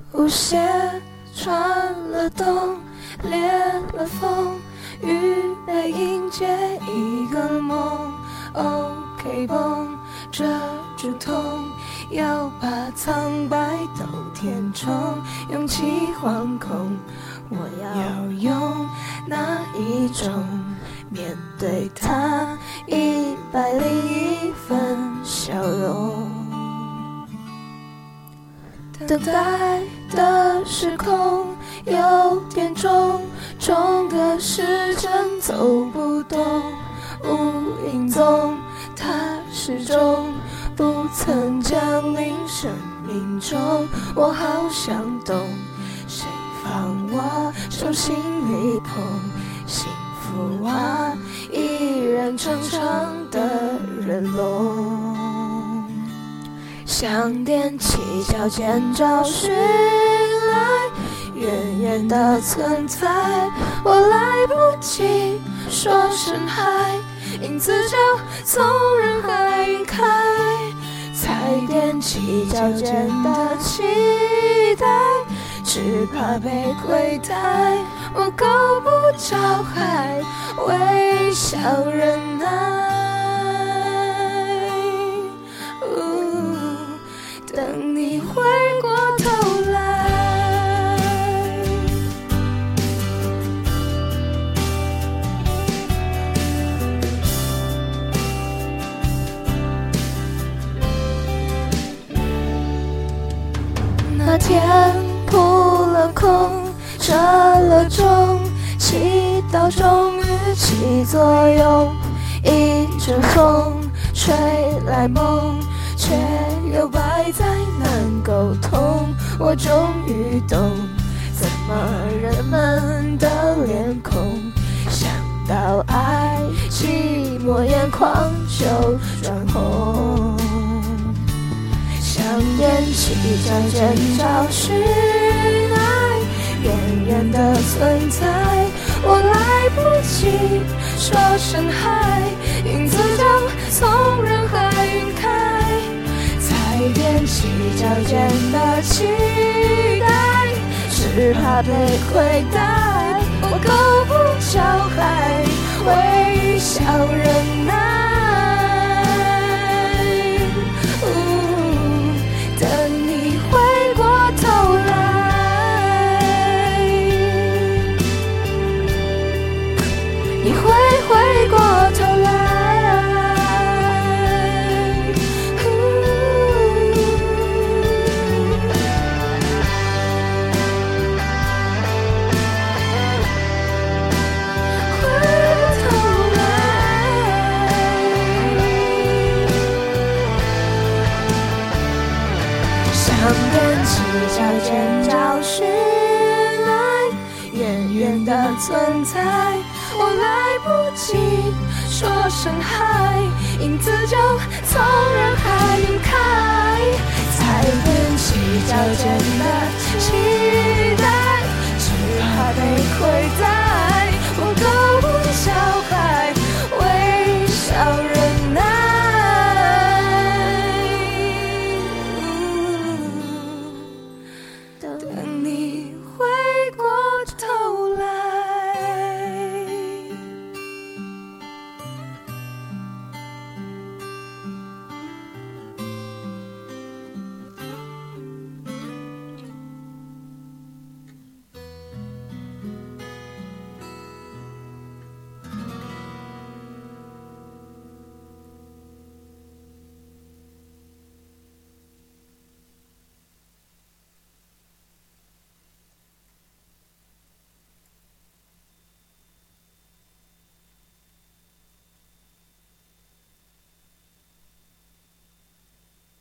舞鞋穿了洞，裂了缝，预备迎接一个梦。OK 绷遮住痛，要把苍白都填充，勇气惶恐，我要用哪一种面对它101分笑容？等待的时空有点重，重的时针走不动，无影踪，它始终不曾降临生命中。我好想懂，谁放我手心里碰？幸福啊，依然长长的人龙。想踮起脚尖找寻来远远的存在，我来不及说声嗨，影子就从人海晕开。才踮起脚尖的期待，只怕被亏待，我够不着海，微笑忍耐。等你回过头来，那天扑了空，折了中，祈祷终于起作用。一阵风吹来梦，却又摆在难沟通。我终于懂，怎么人们的脸孔想到爱，寂寞眼眶就转红。想踮起脚尖找寻爱，远远的存在，我来不及说声嗨，影子就从人海晕开。才踮起脚尖的期待，只怕被亏待，我够不着海，微笑忍耐。等你回过头来，你会回过头来。想踮起脚尖找寻爱，远远的存在，我来不及说声嗨，影子就从人海晕开。才踮